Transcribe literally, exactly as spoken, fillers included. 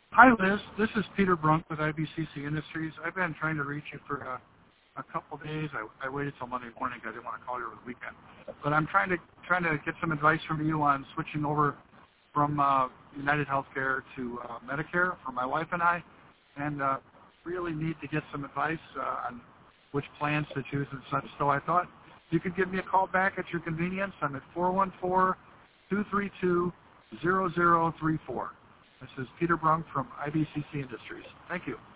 Hi, Liz. This is Peter Brunk with I B C C Industries. I've been trying to reach you for uh, a couple of days. I, I waited till Monday morning. I didn't want to call you over the weekend. But I'm trying to trying to get some advice from you on switching over from uh, United Healthcare to uh, Medicare for my wife and I, and uh, really need to get some advice uh, on which plans to choose and such. So I thought you could give me a call back at your convenience. I'm at four one four, two three two, zero zero three four. This is Peter Brunk from I B C C Industries. Thank you.